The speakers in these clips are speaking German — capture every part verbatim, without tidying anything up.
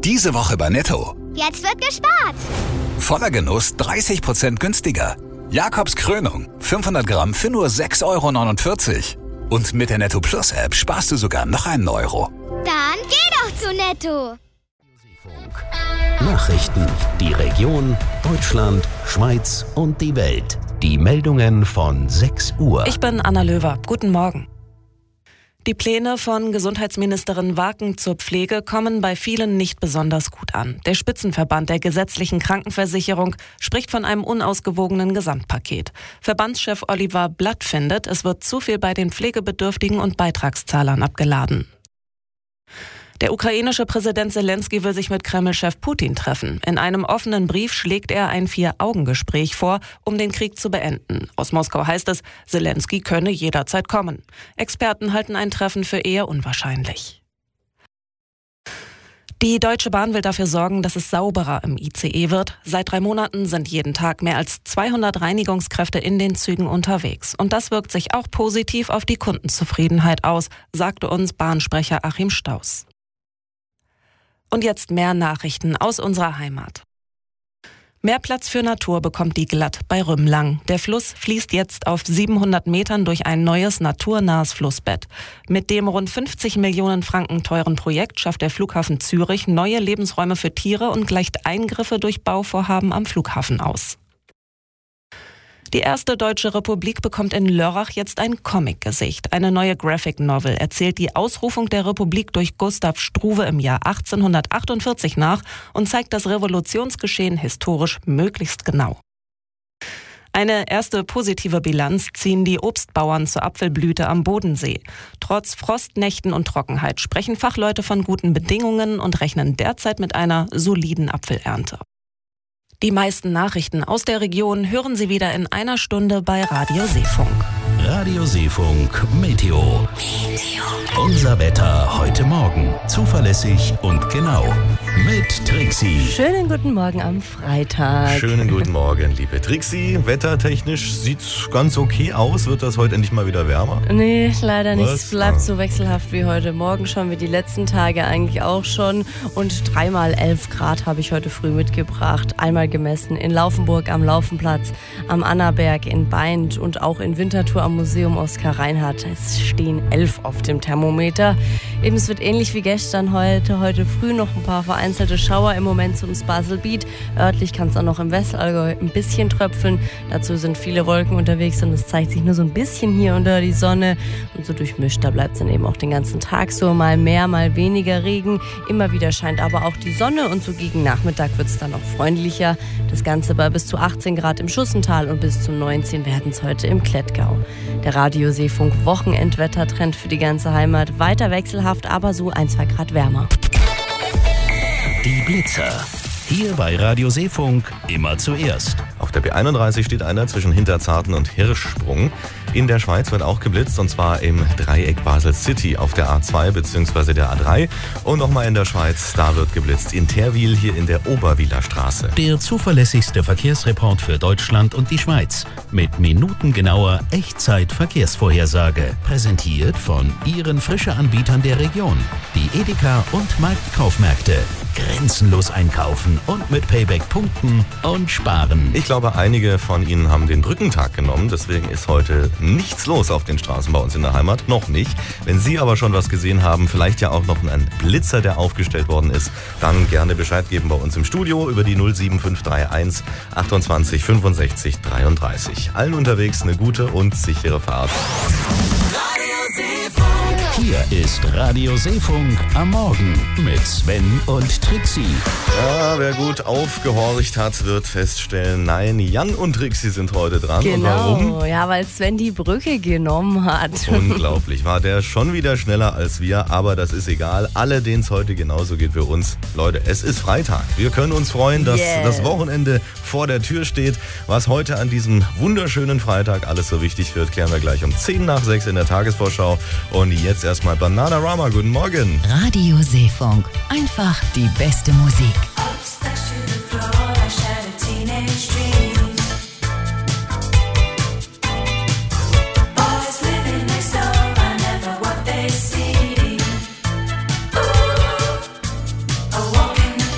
Diese Woche bei Netto. Jetzt wird gespart. Voller Genuss dreißig Prozent günstiger. Jakobs Krönung, fünfhundert Gramm für nur sechs Euro neunundvierzig. Und mit der Netto Plus App sparst du sogar noch einen Euro. Dann geh doch zu Netto. Nachrichten, die Region, Deutschland, Schweiz und die Welt. Die Meldungen von sechs Uhr. Ich bin Anna Löwer. Guten Morgen. Die Pläne von Gesundheitsministerin Waken zur Pflege kommen bei vielen nicht besonders gut an. Der Spitzenverband der gesetzlichen Krankenversicherung spricht von einem unausgewogenen Gesamtpaket. Verbandschef Oliver Blatt findet, es wird zu viel bei den Pflegebedürftigen und Beitragszahlern abgeladen. Der ukrainische Präsident Zelensky will sich mit Kreml-Chef Putin treffen. In einem offenen Brief schlägt er ein Vier-Augen-Gespräch vor, um den Krieg zu beenden. Aus Moskau heißt es, Zelensky könne jederzeit kommen. Experten halten ein Treffen für eher unwahrscheinlich. Die Deutsche Bahn will dafür sorgen, dass es sauberer im I C E wird. Seit drei Monaten sind jeden Tag mehr als zweihundert Reinigungskräfte in den Zügen unterwegs. Und das wirkt sich auch positiv auf die Kundenzufriedenheit aus, sagte uns Bahnsprecher Achim Staus. Und jetzt mehr Nachrichten aus unserer Heimat. Mehr Platz für Natur bekommt die Glatt bei Rümlang. Der Fluss fließt jetzt auf siebenhundert Metern durch ein neues naturnahes Flussbett. Mit dem rund fünfzig Millionen Franken teuren Projekt schafft der Flughafen Zürich neue Lebensräume für Tiere und gleicht Eingriffe durch Bauvorhaben am Flughafen aus. Die erste Deutsche Republik bekommt in Lörrach jetzt ein Comic-Gesicht. Eine neue Graphic Novel erzählt die Ausrufung der Republik durch Gustav Struve im Jahr achtzehnhundertachtundvierzig nach und zeigt das Revolutionsgeschehen historisch möglichst genau. Eine erste positive Bilanz ziehen die Obstbauern zur Apfelblüte am Bodensee. Trotz Frostnächten und Trockenheit sprechen Fachleute von guten Bedingungen und rechnen derzeit mit einer soliden Apfelernte. Die meisten Nachrichten aus der Region hören Sie wieder in einer Stunde bei Radio Seefunk. Radio Seefunk Meteo. Meteo. Unser Wetter heute Morgen. Zuverlässig und genau. Mit Trixie. Schönen guten Morgen am Freitag. Schönen guten Morgen, liebe Trixie. Wettertechnisch sieht's ganz okay aus. Wird das heute endlich mal wieder wärmer? Nee, leider nicht. Was? Es bleibt Ah. so wechselhaft wie heute Morgen schon, wie die letzten Tage eigentlich auch schon. Und dreimal elf Grad habe ich heute früh mitgebracht. Einmal gemessen in Laufenburg am Laufenplatz, am Annaberg in Beint und auch in Winterthur am Museum Oskar Reinhardt. Es stehen elf auf dem Thermometer. Eben, es wird ähnlich wie gestern heute. Heute früh noch ein paar vereinzelte Schauer im Moment zum Baselbiet. Örtlich kann es auch noch im Westallgäu ein bisschen tröpfeln. Dazu sind viele Wolken unterwegs und es zeigt sich nur so ein bisschen hier unter die Sonne. Und so durchmischt, da bleibt es dann eben auch den ganzen Tag so. Mal mehr, mal weniger Regen. Immer wieder scheint aber auch die Sonne und so gegen Nachmittag wird es dann noch freundlicher. Das Ganze bei bis zu achtzehn Grad im Schussental und bis zu neunzehn werden es heute im Klettgau. Der Radio Seefunk Wochenendwettertrend für die ganze Heimat. Weiter wechselhaft, aber so ein, zwei Grad wärmer. Die Blitzer. Hier bei Radio Seefunk immer zuerst. Auf der B einunddreißig steht einer zwischen Hinterzarten und Hirschsprung. In der Schweiz wird auch geblitzt, und zwar im Dreieck Basel City auf der A zwei bzw. der A drei. Und nochmal in der Schweiz, da wird geblitzt in Terwil, hier in der Oberwieler Straße. Der zuverlässigste Verkehrsreport für Deutschland und die Schweiz. Mit minutengenauer Echtzeit-Verkehrsvorhersage. Präsentiert von Ihren Frische-Anbietern der Region. Die Edeka und Marktkaufmärkte. Grenzenlos einkaufen und mit Payback punkten und sparen. Ich glaube, einige von Ihnen haben den Brückentag genommen. Deswegen ist heute nichts los auf den Straßen bei uns in der Heimat. Noch nicht. Wenn Sie aber schon was gesehen haben, vielleicht ja auch noch ein Blitzer, der aufgestellt worden ist, dann gerne Bescheid geben bei uns im Studio über die null sieben fünf drei eins achtundzwanzig fünfundsechzig dreiunddreißig. Allen unterwegs eine gute und sichere Fahrt. Hier ist Radio Seefunk am Morgen mit Sven und Trixie. Ja, wer gut aufgehorcht hat, wird feststellen, nein, Jan und Trixie sind heute dran. Genau, Und warum? ja, weil Sven die Brücke genommen hat. Unglaublich, war der schon wieder schneller als wir, aber das ist egal. Alle, denen es heute genauso geht wie uns. Leute, es ist Freitag. Wir können uns freuen, dass Yes. das Wochenende vor der Tür steht. Was heute an diesem wunderschönen Freitag alles so wichtig wird, klären wir gleich um zehn nach sechs in der Tagesvorschau. Und jetzt erstmal Bananarama. Guten Morgen. Radio Seefunk. Einfach die beste Musik. Walking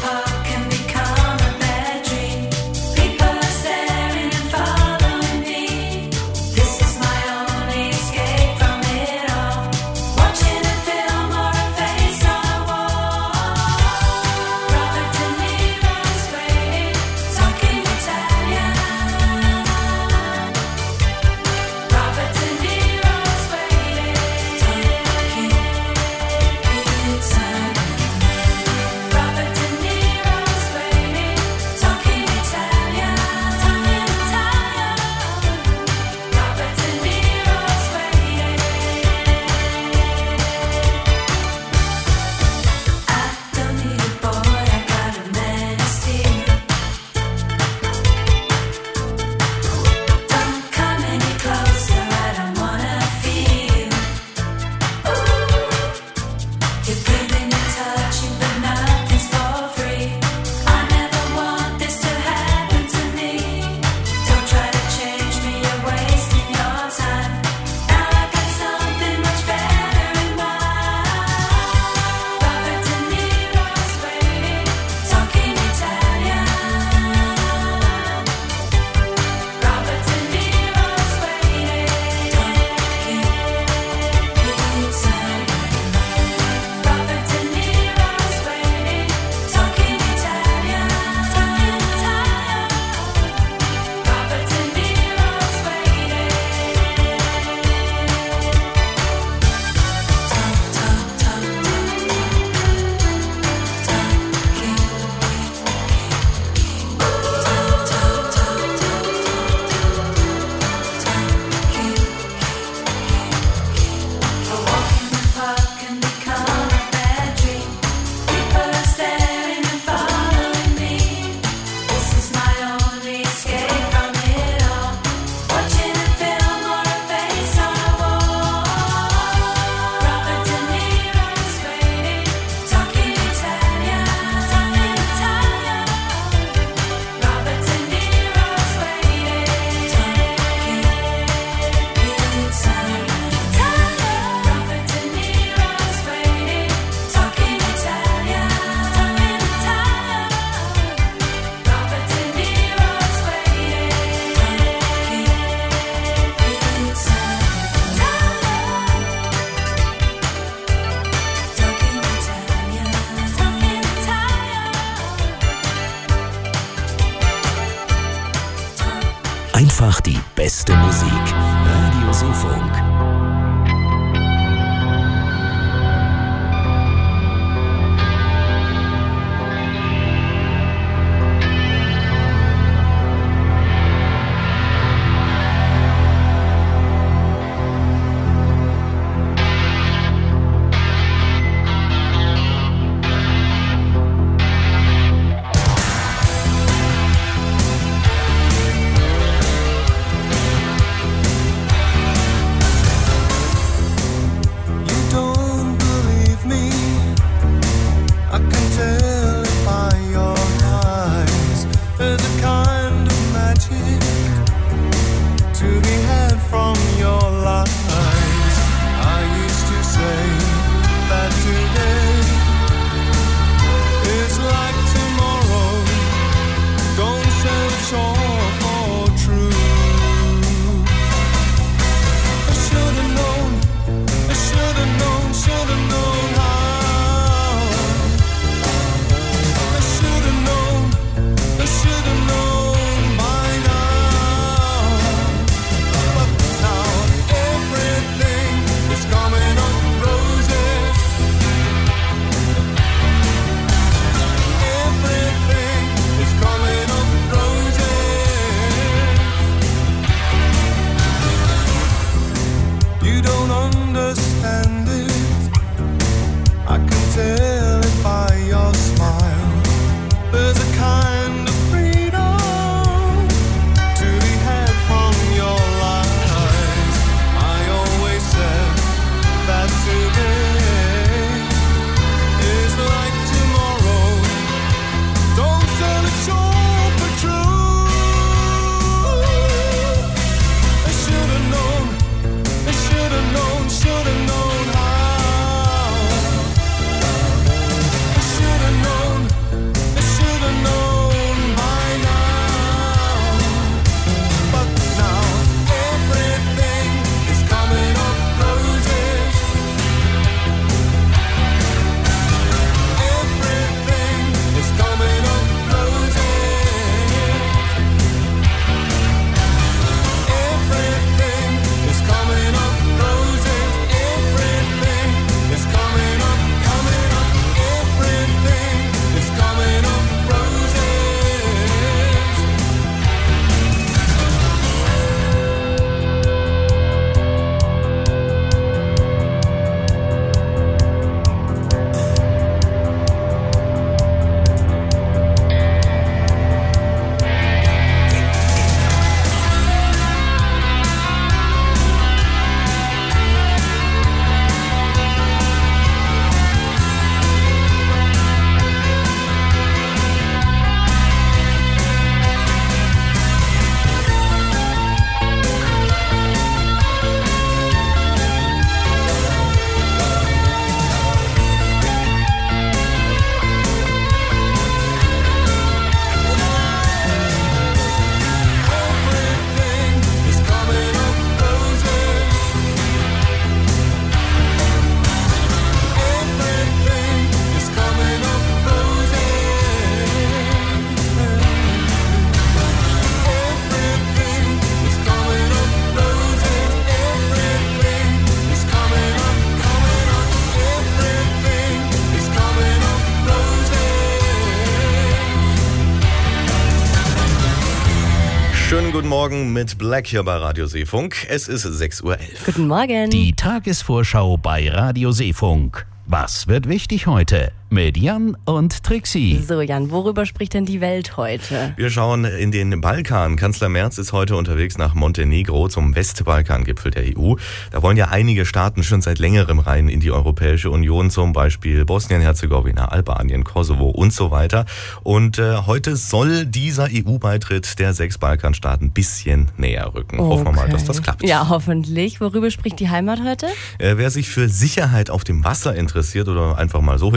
Einfach die beste Musik. Radio Seefunk. Schönen guten Morgen mit Black hier bei Radio Seefunk. Es ist sechs Uhr elf. Guten Morgen. Die Tagesvorschau bei Radio Seefunk. Was wird wichtig heute? Mit Jan und Trixie. So Jan, worüber spricht denn die Welt heute? Wir schauen in den Balkan. Kanzler Merz ist heute unterwegs nach Montenegro zum Westbalkan-Gipfel der E U. Da wollen ja einige Staaten schon seit längerem rein in die Europäische Union, zum Beispiel Bosnien-Herzegowina, Albanien, Kosovo und so weiter. Und äh, heute soll dieser E U-Beitritt der sechs Balkanstaaten ein bisschen näher rücken. Okay. Hoffen wir mal, dass das klappt. Ja, hoffentlich. Worüber spricht die Heimat heute? Äh, wer sich für Sicherheit auf dem Wasser interessiert oder einfach mal so hinter die Kulissen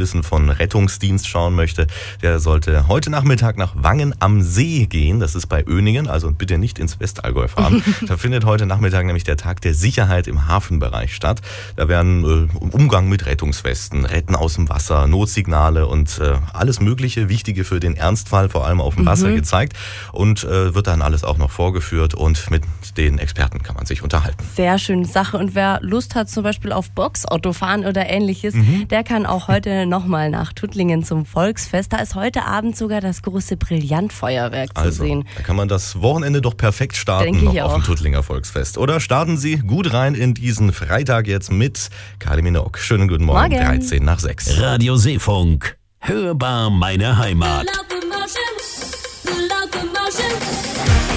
Kulissen von Rettungsdienst schauen möchte, der sollte heute Nachmittag nach Wangen am See gehen. Das ist bei Öningen, also bitte nicht ins Westallgäu fahren. Da findet heute Nachmittag nämlich der Tag der Sicherheit im Hafenbereich statt. Da werden äh, Umgang mit Rettungswesten, Retten aus dem Wasser, Notsignale und äh, alles mögliche Wichtige für den Ernstfall, vor allem auf dem Wasser, mhm. gezeigt und äh, wird dann alles auch noch vorgeführt und mit den Experten kann man sich unterhalten. Sehr schöne Sache und wer Lust hat zum Beispiel auf Boxauto fahren oder ähnliches, mhm. der kann auch heute nochmal nach Tuttlingen zum Volksfest. Da ist heute Abend sogar das große Brillantfeuerwerk zu also, sehen. Da kann man das Wochenende doch perfekt starten noch auf dem Tuttlinger Volksfest. Oder starten Sie gut rein in diesen Freitag jetzt mit Kylie Minogue. Schönen guten Morgen, Morgen. dreizehn nach sechs. Radio Seefunk. Hörbar meine Heimat. The locomotion, the locomotion.